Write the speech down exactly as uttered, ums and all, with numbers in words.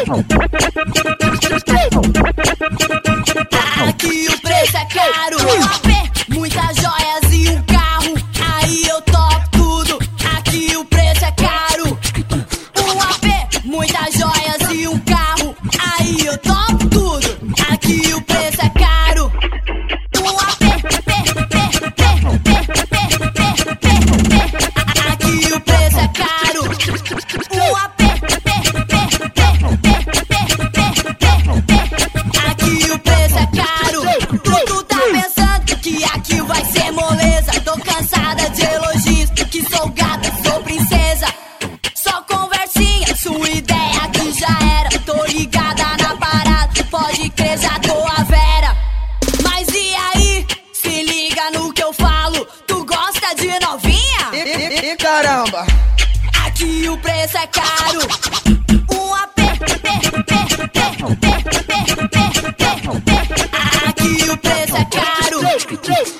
Aqui o preço é caro, um A P, muitas joias e um carro, aí eu topo tudo. Aqui o preço é caro, um A P, muitas joias e um carro, aí eu topo tudo. Aqui o preço é caro, um A P, P, P, P, P, P, P, P. Aqui o preço é caro, um A P, P, P, P, P, P, P. Aqui o preço é caro. Tu, tu tá pensando que aqui vai ser moleza? Tô cansada de elogios, que sou gata, sou princesa. Só conversinha, sua ideia que já era. Tô ligada na parada, pode crer, já tô a vera. Mas e aí, se liga no que eu falo. Tu gosta de novinha? E, e, e caramba, aqui o preço é caro, um A P, P, P, P, P, P, P, P. Aqui o preço é caro.